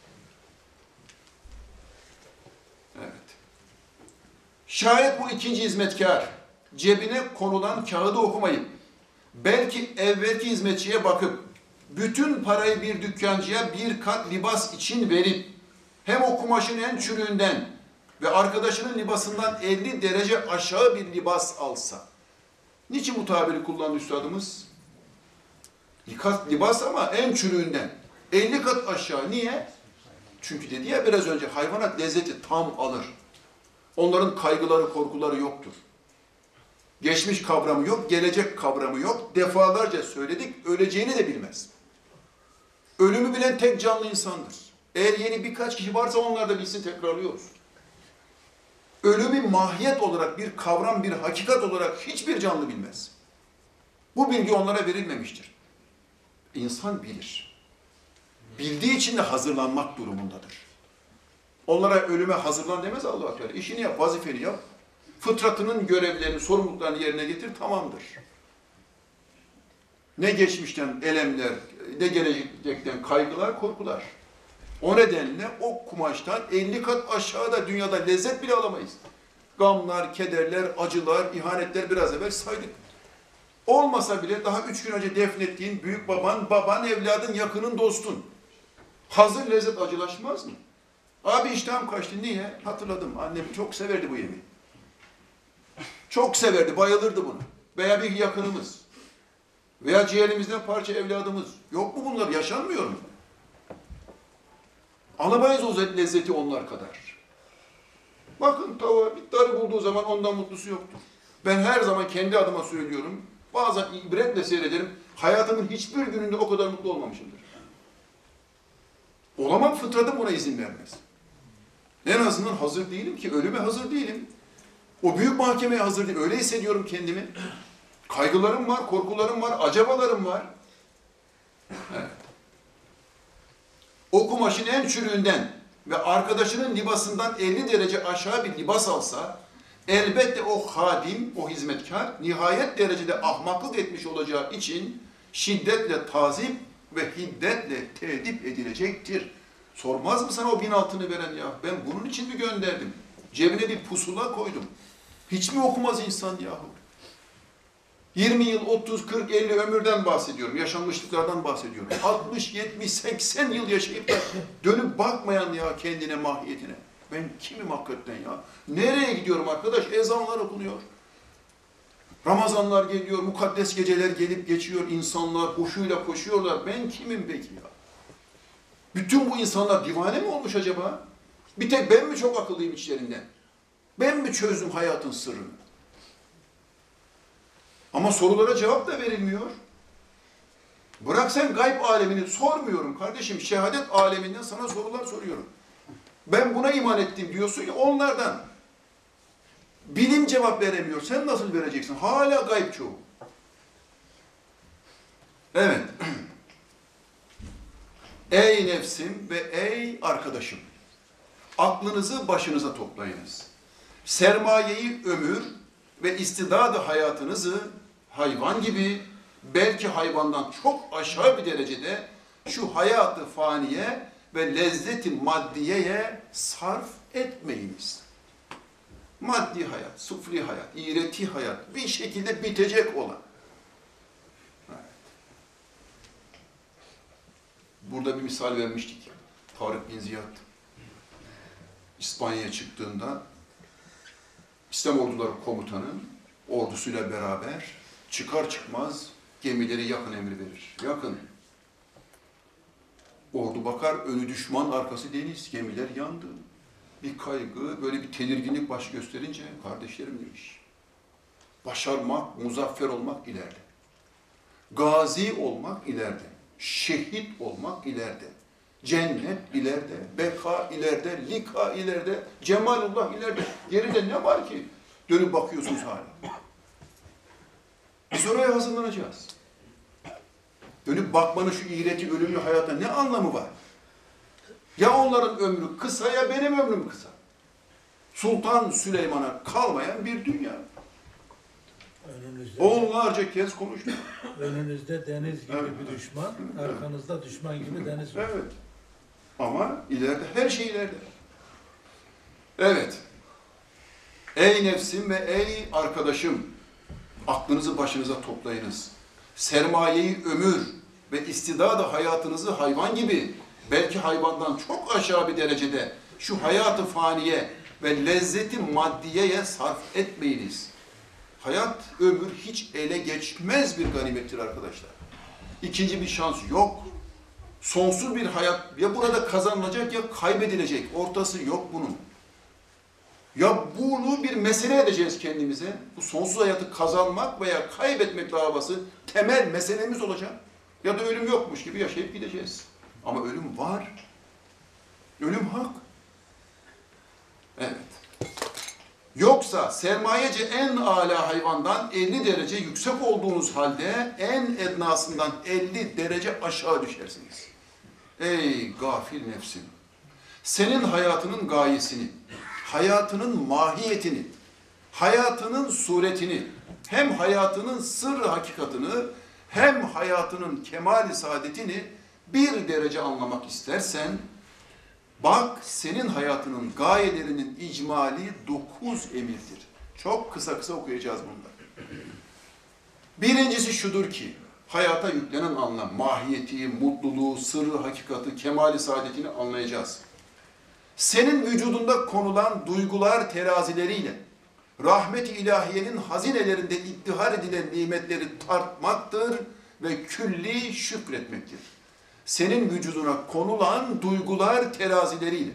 Evet. Şayet bu ikinci hizmetkar, cebine konulan kağıdı okumayıp, belki evvelki hizmetçiye bakıp, bütün parayı bir dükkancıya bir kat libas için verip, hem o kumaşın en çürüğünden ve arkadaşının libasından 50 derece aşağı bir libas alsa. Niçin bu tabiri kullandı üstadımız? Libas ama en çürüğünden. 50 kat aşağı. Niye? Çünkü dedi ya biraz önce, hayvanat lezzeti tam alır. Onların kaygıları, korkuları yoktur. Geçmiş kavramı yok, gelecek kavramı yok. Defalarca söyledik, öleceğini de bilmez. Ölümü bilen tek canlı insandır. Eğer yeni birkaç kişi varsa onlar da bilsin, tekrarlıyoruz. Ölümü mahiyet olarak, bir kavram, bir hakikat olarak hiçbir canlı bilmez. Bu bilgi onlara verilmemiştir. İnsan bilir. Bildiği için de hazırlanmak durumundadır. Onlara ölüme hazırlan demez Allah-u Teala. İşini yap, vazifeni yap. Fıtratının görevlerini, sorumluluklarını yerine getir, tamamdır. Ne geçmişten elemler, ne gelecekten kaygılar, korkular. O nedenle o kumaştan 50 kat aşağıda dünyada lezzet bile alamayız. Gamlar, kederler, acılar, ihanetler biraz evvel saydık. Olmasa bile daha 3 gün önce defnettiğin büyük baban, evladın, yakının, dostun. Hazır lezzet acılaşmaz mı? Abi iştahım kaçtı. Niye? Hatırladım. Annem çok severdi bu yemeği. Çok severdi, bayılırdı bunu. Veya bir yakınımız. Veya ciğerimizden parça evladımız. Yok mu bunlar? Yaşanmıyor mu? Alamayız o lezzeti onlar kadar. Bakın tavuğa bir darı bulduğu zaman ondan mutlusu yoktur. Ben her zaman kendi adıma söylüyorum. Bazen ibretle seyrederim. Hayatımın hiçbir gününde o kadar mutlu olmamışımdır. Olamam, fıtratım buna izin vermez. En azından hazır değilim ki, ölüme hazır değilim. O büyük mahkemeye hazır değilim. Öyle hissediyorum kendimi. Kaygılarım var, korkularım var, acabalarım var. Evet. O kumaşın en çürüğünden ve arkadaşının libasından 50 derece aşağı bir libas alsa, elbette o hadim, o hizmetkar, nihayet derecede ahmaklık etmiş olacağı için şiddetle tazip ve hiddetle tedip edilecektir. Sormaz mı sana o 1000 altını veren ya? Ben bunun için mi gönderdim? Cebine bir pusula koydum. Hiç mi okumaz insan yahu? 20 yıl, 30, 40, 50 ömürden bahsediyorum. Yaşanmışlıklardan bahsediyorum. 60, 70, 80 yıl yaşayıp da dönüp bakmayan ya kendine, mahiyetine. Ben kimim hakikaten ya? Nereye gidiyorum arkadaş? Ezanlar okunuyor. Ramazanlar geliyor, mukaddes geceler gelip geçiyor. İnsanlar hoşuyla koşuyorlar. Ben kimim peki ya? Bütün bu insanlar divane mi olmuş acaba? Bir tek ben mi çok akıllıyım içlerinden? Ben mi çözdüm hayatın sırrını? Ama sorulara cevap da verilmiyor. Bırak sen gayb alemini, sormuyorum kardeşim. Şehadet aleminden sana sorular soruyorum. Ben buna iman ettim diyorsun ya, onlardan. Bilim cevap veremiyor. Sen nasıl vereceksin? Hala gayb çoğu. Evet. Ey nefsim ve ey arkadaşım. Aklınızı başınıza toplayınız. Sermayeyi ömür ve istidadı hayatınızı hayvan gibi, belki hayvandan çok aşağı bir derecede şu hayatı faniye ve lezzeti maddiyeye sarf etmeyiniz. Maddi hayat, sufli hayat, iğreti hayat, bir şekilde bitecek olan. Evet. Burada bir misal vermiştik. Tarık bin Ziyad İspanya'ya çıktığında İslam orduları komutanı ordusuyla beraber çıkar çıkmaz gemileri yakın emri verir. Yakın. Ordu bakar, önü düşman, arkası deniz, gemiler yandı. Bir kaygı, böyle bir tedirginlik baş gösterince, kardeşlerim demiş, başarmak, muzaffer olmak ileride. Gazi olmak ileride. Şehit olmak ileride. Cennet ileride. Beka ileride. Lika ileride. Cemalullah ileride. Geride ne var ki? Dönüp bakıyorsunuz hala. Biz oraya hazırlanacağız. Dönüp bakmanın şu iğreti, ölümlü hayata ne anlamı var? Ya onların ömrü kısa ya benim ömrüm kısa. Sultan Süleyman'a kalmayan bir dünya. Onlarca kez konuştuk. Önünüzde deniz gibi bir düşman, arkanızda düşman gibi deniz var. Evet. Ama ileride, her şey ileride. Evet. Ey nefsim ve ey arkadaşım, aklınızı başınıza toplayınız. Sermayeyi ömür ve istidadı hayatınızı hayvan gibi, belki hayvandan çok aşağı bir derecede şu hayatı faniye ve lezzeti maddiyeye sarf etmeyiniz. Hayat, ömür hiç ele geçmez bir ganimettir arkadaşlar. İkinci bir şans yok. Sonsuz bir hayat ya burada kazanılacak ya kaybedilecek. Ortası yok bunun. Ya bunu bir mesele edeceğiz kendimize. Bu sonsuz hayatı kazanmak veya kaybetmek davası temel meselemiz olacak. Ya da ölüm yokmuş gibi yaşayıp gideceğiz. Ama ölüm var. Ölüm hak. Evet. Yoksa sermayeci en âlâ hayvandan 50 derece yüksek olduğunuz halde en ednasından 50 derece aşağı düşersiniz. Ey gafil nefsim! Senin hayatının gayesini, hayatının mahiyetini, hayatının suretini, hem hayatının sırrı hakikatını, hem hayatının kemali saadetini bir derece anlamak istersen, bak senin hayatının gayelerinin icmali 9 emirdir. Çok kısa kısa okuyacağız bunları. Birincisi şudur ki, hayata yüklenen anlam, mahiyeti, mutluluğu, sırrı, hakikati, kemali saadetini anlayacağız. Senin vücudunda konulan duygular terazileriyle, rahmet-i ilahiyenin hazinelerinde iddihar edilen nimetleri tartmaktır ve külli şükretmektir. Senin vücuduna konulan duygular terazileriyle,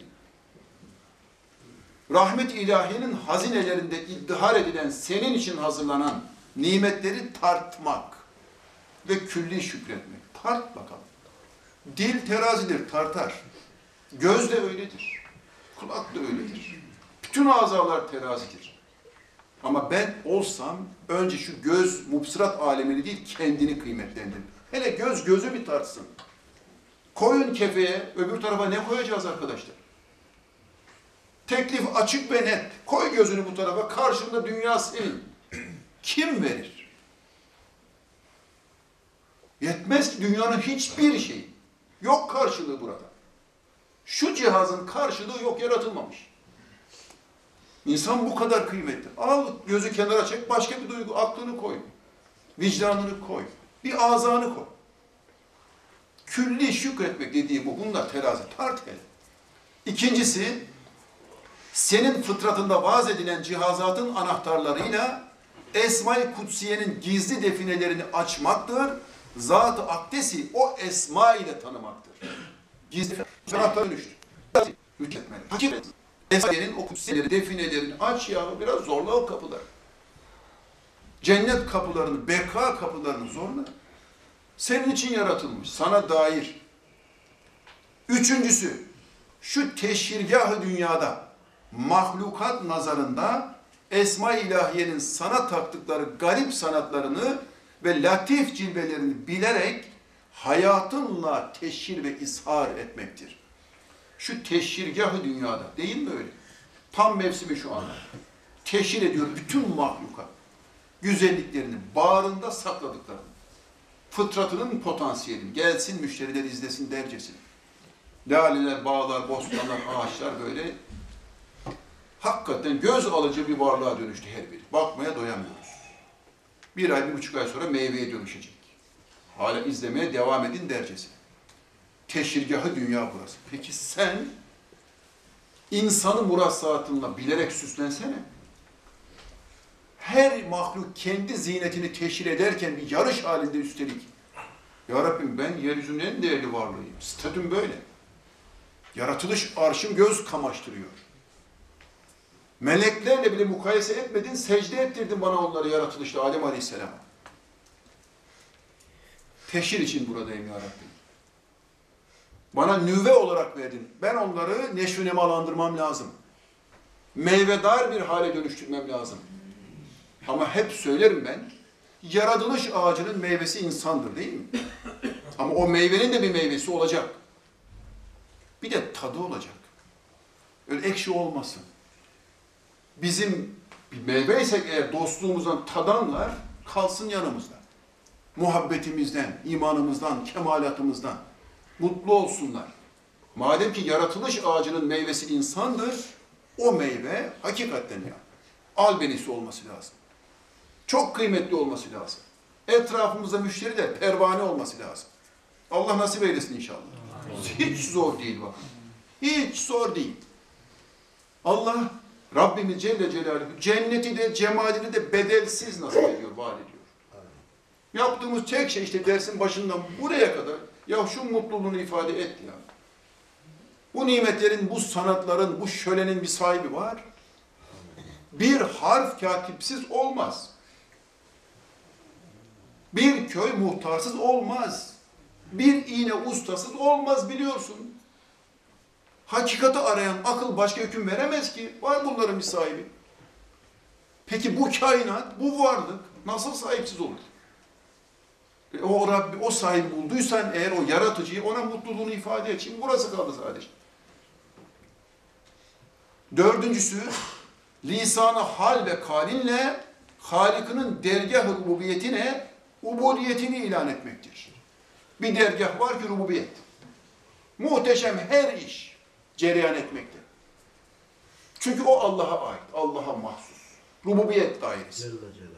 rahmet-i ilahiyenin hazinelerinde iddihar edilen, senin için hazırlanan nimetleri tartmak ve külli şükretmek. Tart bakalım. Dil terazidir, tartar. Göz de öyledir. Kulak da öyledir. Bütün azalar terazidir. Ama ben olsam önce şu göz mubsirat alemini değil kendini kıymetlendirir. Hele göz gözü bir tartsın. Koyun kefeye, öbür tarafa ne koyacağız arkadaşlar? Teklif açık ve net. Koy gözünü bu tarafa, karşında dünya senin. Kim verir? Yetmez ki dünyanın hiçbir şeyi. Yok karşılığı burada. Şu cihazın karşılığı yok, yaratılmamış. İnsan bu kadar kıymetli. Al gözü kenara çek, başka bir duygu, aklını koy. Vicdanını koy. Bir azanı koy. Külli şükretmek dediği bu. Bunlar terazi. Tart hele. İkincisi, senin fıtratında vaz edilen cihazatın anahtarlarıyla Esma-i Kutsiye'nin gizli definelerini açmaktır. Zat-ı Akdes'i o esma ile tanımaktır. Gizli anahtar dönüştü. Hükmetmeli. Hakikat. Esma'nın o kutsiyeleri, definelerini aç ya. Biraz zorla o kapıları. Cennet kapılarını, beka kapılarını zorla. Senin için yaratılmış, sana dair. Üçüncüsü, şu teşhirgâh-ı dünyada, mahlukat nazarında Esma-i İlahiye'nin sana taktıkları garip sanatlarını ve latif cilvelerini bilerek hayatınla teşhir ve ishar etmektir. Şu teşhirgâh-ı dünyada, değil mi öyle? Tam mevsimi şu anda. Teşhir ediyor bütün mahlukat. Güzelliklerini, bağrında sakladıklarını. Fıtratının potansiyelini, gelsin müşteriler izlesin dercesine. Laleler, bağlar, bostanlar, ağaçlar böyle hakikaten göz alıcı bir varlığa dönüştü her biri. Bakmaya doyamıyoruz. 1 ay, 1,5 ay sonra meyveye dönüşecek. Hala izlemeye devam edin dercesine. Teşhirgâh-ı dünya burası. Peki sen insanı murassaatınla bilerek süslensene. Her mahluk kendi zinetini teşhir ederken bir yarış halinde üstelik Ya Rabbim ben yeryüzünün en değerli varlığıyım. Statüm böyle. Yaratılış arşım göz kamaştırıyor. Meleklerle bile mukayese etmedin, secde ettirdin bana onları yaratılışta Adem Aleyhisselam. Teşhir için buradayım ya Rabbim. Bana nüve olarak verdin. Ben onları neşv-i nemalandırmam lazım. Meyvedar bir hale dönüştürmem lazım. Ama hep söylerim ben, yaratılış ağacının meyvesi insandır değil mi? Ama o meyvenin de bir meyvesi olacak. Bir de tadı olacak. Öyle ekşi olmasın. Bizim bir meyveysek eğer dostluğumuzdan tadanlar kalsın yanımızda. Muhabbetimizden, imanımızdan, kemalatımızdan mutlu olsunlar. Madem ki yaratılış ağacının meyvesi insandır, o meyve hakikaten ya albenisi olması lazım. Çok kıymetli olması lazım. Etrafımızda müşteri de pervane olması lazım. Allah nasip eylesin inşallah. Hiç zor değil bakın. Hiç zor değil. Allah Rabbimiz Celle Celaluhu cenneti de cemalini de bedelsiz nasip ediyor, vaat ediyor. Yaptığımız tek şey işte dersin başından buraya kadar ya şu mutluluğunu ifade et ya. Bu nimetlerin, bu sanatların, bu şölenin bir sahibi var. Bir harf katipsiz olmaz. Bir köy muhtarsız olmaz. Bir iğne ustasız olmaz biliyorsun. Hakikati arayan akıl başka hüküm veremez ki. Var bunların bir sahibi. Peki bu kainat, bu varlık nasıl sahipsiz olur? O Rabbi, o sahibi bulduysan eğer o yaratıcıyı ona mutluluğunu ifade et. Şimdi burası kaldı sadece. Dördüncüsü, lisan-ı hal ve kalinle Halık'ının dergâh-ı rububiyetine ubudiyetini ilan etmektir. Bir dergâh var ki rububiyet. Muhteşem her iş cereyan etmekte. Çünkü o Allah'a ait, Allah'a mahsus. Rububiyet dairesi.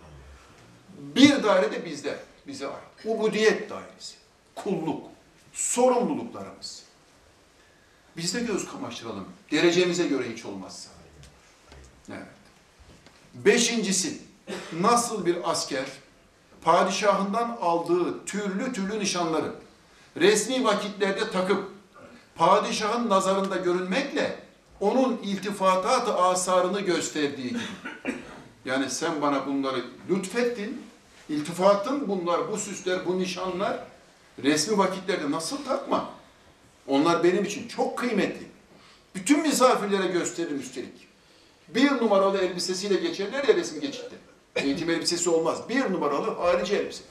Bir daire de bizde, bize ait. Ubudiyet dairesi. Kulluk, sorumluluklarımız. Biz de göz kamaştıralım. Derecemize göre hiç olmazsa. Evet. Beşincisi, nasıl bir asker padişahından aldığı türlü türlü nişanları resmi vakitlerde takıp padişahın nazarında görünmekle onun iltifatat-ı asarını gösterdiği gibi. Yani sen bana bunları lütfettin, iltifatın bunlar, bu süsler, bu nişanlar resmi vakitlerde nasıl takma? Onlar benim için çok kıymetli. Bütün misafirlere gösterir üstelik. Bir numaralı elbisesiyle geçerler ya resmi geçitte. Eğitim elbisesi olmaz. Bir numaralı harici elbise.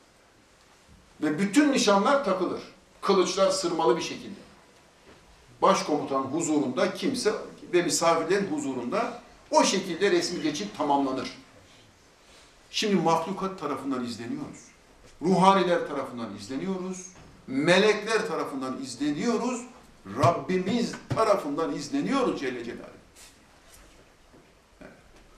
Ve bütün nişanlar takılır. Kılıçlar sırmalı bir şekilde. Başkomutan huzurunda kimse ve misafirlerin huzurunda o şekilde resmi geçit tamamlanır. Şimdi mahlukat tarafından izleniyoruz. Ruhaniler tarafından izleniyoruz. Melekler tarafından izleniyoruz. Rabbimiz tarafından izleniyoruz Celle Celaluhu. Evet.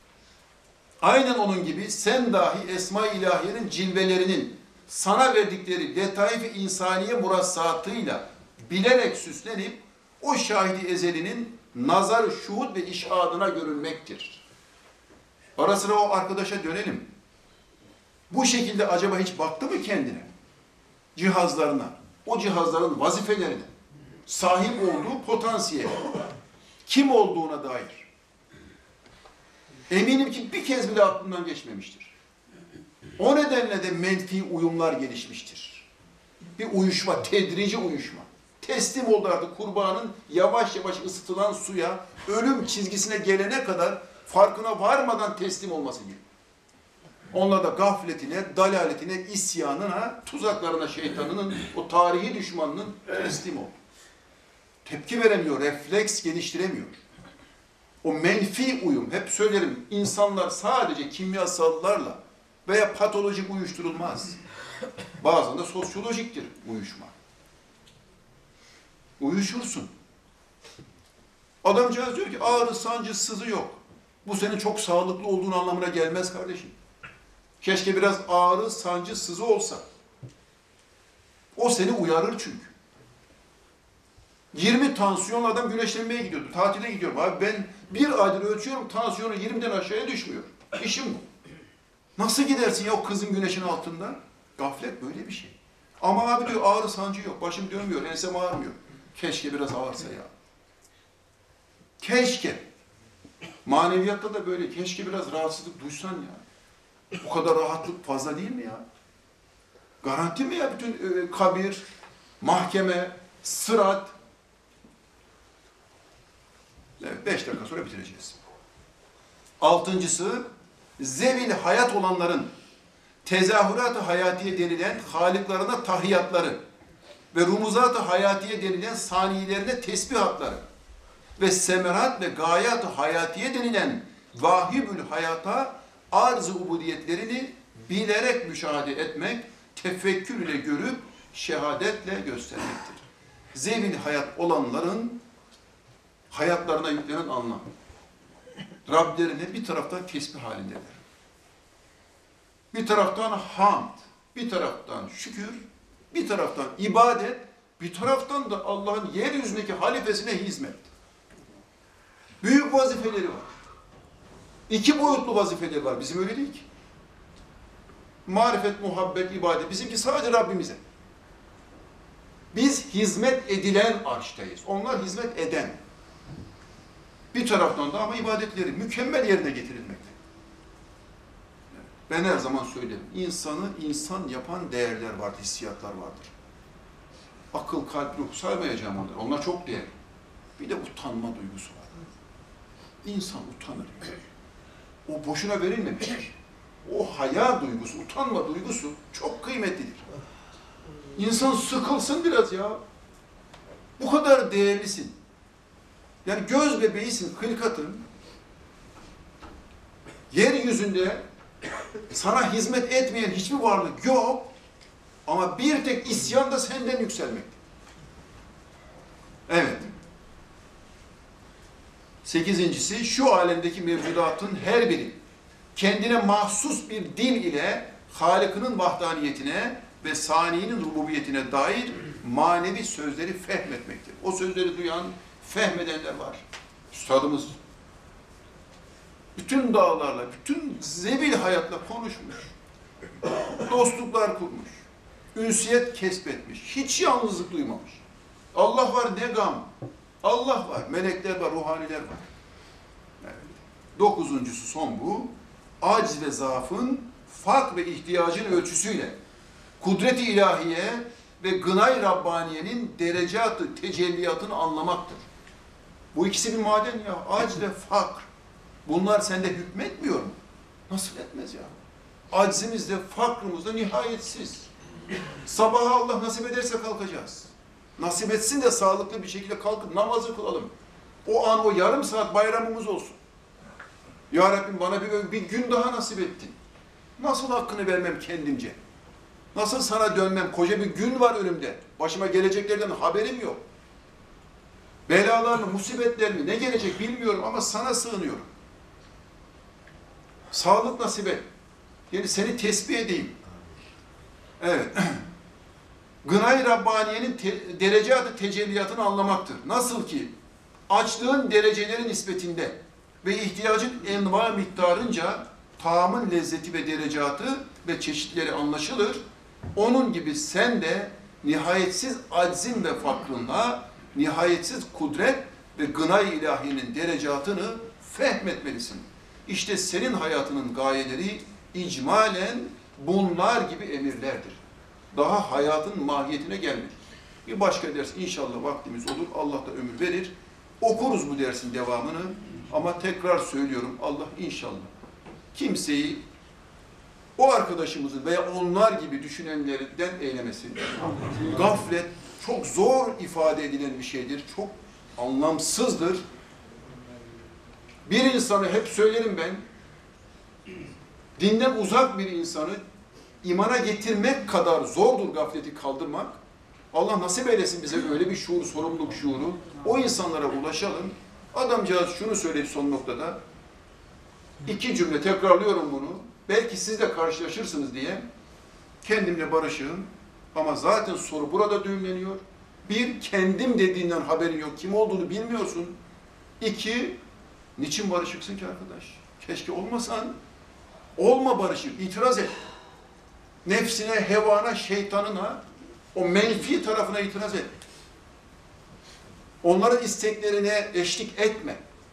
Aynen onun gibi sen dahi Esma-i İlahiye'nin cilvelerinin sana verdikleri letaif-i insaniye murassatıyla bilerek süslenip o şahidi ezelinin nazar, şuhud ve işadına görünmektir. Ara sıra o arkadaşa dönelim. Bu şekilde acaba hiç baktı mı kendine? Cihazlarına, o cihazların vazifelerine, sahip olduğu potansiyele, kim olduğuna dair. Eminim ki bir kez bile aklından geçmemiştir. O nedenle de menfi uyumlar gelişmiştir. Bir uyuşma, tedrici uyuşma. Teslim oldu artık kurbanın yavaş yavaş ısıtılan suya, ölüm çizgisine gelene kadar farkına varmadan teslim olması gibi. Onlar da gafletine, dalaletine, isyanına, tuzaklarına şeytanının, o tarihi düşmanının teslim oldu. Tepki veremiyor, refleks geliştiremiyor. O menfi uyum, hep söylerim, insanlar sadece kimyasallarla veya patolojik uyuşturulmaz. Bazen de sosyolojiktir uyuşma. Uyuşursun. Adamcağız diyor ki ağrı, sancı, sızı yok. Bu senin çok sağlıklı olduğun anlamına gelmez kardeşim. Keşke biraz ağrı, sancı, sızı olsa. O seni uyarır çünkü. 20 tansiyon adam güneşlenmeye gidiyordu. Tatile gidiyorum. Abi ben bir aydır ölçüyorum, tansiyonu 20'den aşağıya düşmüyor. İşim bu. Nasıl gidersin ya o kızın güneşin altında? Gaflet böyle bir şey. Ama abi diyor ağrı sancı yok, başım dönmüyor, ensem ağrımıyor. Keşke biraz ağırsa ya. Keşke. Maneviyatta da böyle, keşke biraz rahatsızlık duysan ya. Bu kadar rahatlık fazla değil mi ya? Garanti mi ya bütün kabir, mahkeme, sırat? Evet, 5 dakika sonra bitireceğiz. Altıncısı, zevil hayat olanların tezahürat-ı hayatiye denilen haliklarına tahiyatları ve rumuzat-ı hayatiye denilen saniyelerine tesbihatları ve semerat ve gayat-ı hayatiye denilen vahibül hayata arz-ı ubudiyetlerini bilerek müşahede etmek, tefekkür ile görüp şehadetle göstermektir. Zevil hayat olanların hayatlarına yüklenen anlam. Rablerine bir taraftan tesbih halindeler. Bir taraftan hamd, bir taraftan şükür, bir taraftan ibadet, bir taraftan da Allah'ın yeryüzündeki halifesine hizmet. Büyük vazifeleri var. 2 boyutlu vazifeleri var. Bizim öyle değil ki. Marifet, muhabbet, ibadet. Bizimki sadece Rabbimize. Biz hizmet edilen arştayız. Onlar hizmet eden. Bir taraftan da ama ibadetleri mükemmel yerine getirilmekte. Ben her zaman söylerim. İnsanı insan yapan değerler vardır, hissiyatlar vardır. Akıl, kalp, ruh saymayacağım onları. Onlar çok değerli. Bir de utanma duygusu var. İnsan utanır. O boşuna verilmemiş. O haya duygusu, utanma duygusu çok kıymetlidir. İnsan sıkılsın biraz ya. Bu kadar değerlisin. Yani göz bebeğisin, hılkatın. Yeryüzünde sana hizmet etmeyen hiçbir varlık yok. Ama bir tek isyan da senden yükselmekte. Evet. 8.'si şu alemdeki mevcudatın her biri kendine mahsus bir dil ile Halık'ın vahdaniyetine ve Sani'nin rububiyetine dair manevi sözleri fehmetmektir. O sözleri duyan, fehmedenler var. Üstadımız bütün dağlarla, bütün zevil hayatla konuşmuş. Dostluklar kurmuş. Ünsiyet kesbetmiş. Hiç yalnızlık duymamış. Allah var ne gam. Allah var, melekler var, ruhaniler var. Evet. 9.'su son bu. Aciz ve zaafın, fark ve ihtiyacın ölçüsüyle kudret-i ilahiye ve gınay Rabbaniye'nin derecat-ı tecelliyatını anlamaktır. Bu ikisi bir maden ya. Aciz ve fakr. Bunlar sende hükmetmiyor mu? Nasıl etmez ya? Aczimizde, fakrımızda nihayetsiz. Sabaha Allah nasip ederse kalkacağız. Nasip etsin de sağlıklı bir şekilde kalkıp namazı kılalım. O an, o yarım saat bayramımız olsun. Ya Rabbim bana bir gün daha nasip ettin. Nasıl hakkını vermem kendimce? Nasıl sana dönmem? Koca bir gün var önümde. Başıma geleceklerden haberim yok. Belalar mı, musibetler mi, ne gelecek bilmiyorum ama sana sığınıyorum. Sağlık nasip et. Yani seni tesbih edeyim. Evet. Gınay Rabbaniye'nin derecat-ı tecelliyatını anlamaktır. Nasıl ki açlığın dereceleri nispetinde ve ihtiyacın enva miktarınca taamın lezzeti ve derecatı ve çeşitleri anlaşılır. Onun gibi sen de nihayetsiz aczin ve fakrınla nihayetsiz kudret ve gınay ilahinin derecatını fehmetmelisin. İşte senin hayatının gayeleri icmalen bunlar gibi emirlerdir. Daha hayatın mahiyetine gelmedik. Bir başka ders inşallah vaktimiz olur. Allah da ömür verir. Okuruz bu dersin devamını. Ama tekrar söylüyorum, Allah inşallah kimseyi o arkadaşımızın veya onlar gibi düşünenlerden eylemesin. Gaflet çok zor ifade edilen bir şeydir. Çok anlamsızdır. Bir insanı hep söylerim ben, dinden uzak bir insanı imana getirmek kadar zordur gafleti kaldırmak. Allah nasip eylesin bize öyle bir şuur, sorumluluk şuuru. O insanlara ulaşalım. Adamcağız şunu söyledi son noktada. 2 cümle tekrarlıyorum bunu. Belki siz de karşılaşırsınız diye kendimle barışığım. Ama zaten soru burada düğümleniyor. 1, kendim dediğinden haberin yok. Kim olduğunu bilmiyorsun. 2, niçin barışıksın ki arkadaş? Keşke olmasan. Olma barışık, itiraz et. Nefsine, hevana, şeytanına O menfi tarafına itiraz et. Onların isteklerine eşlik etme.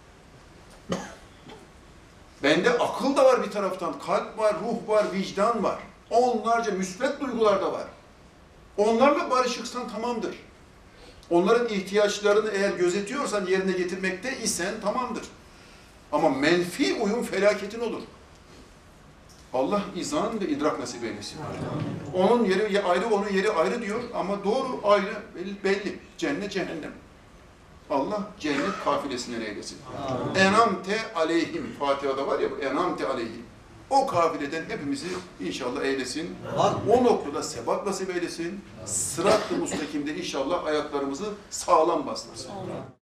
Bende akıl da var bir taraftan, kalp var, ruh var, vicdan var. Onlarca müsbet duygular da var. Onlarla barışıksan tamamdır. Onların ihtiyaçlarını eğer gözetiyorsan, yerine getirmekte isen tamamdır. Ama menfi uyum felaketin olur. Allah izan ve idrak nasip eylesin. Onun yeri ayrı, onun yeri ayrı diyor ama doğru ayrı, belli. Cennet, cehennem. Allah cennet kafilesinden eylesin. Enamte aleyhim. Fatiha'da var ya bu, enamte aleyhim. O kafileden hepimizi inşallah eylesin. O noktada sebat nasip eylesin. Sırat-ı mustakimde inşallah ayaklarımızı sağlam bastırsın.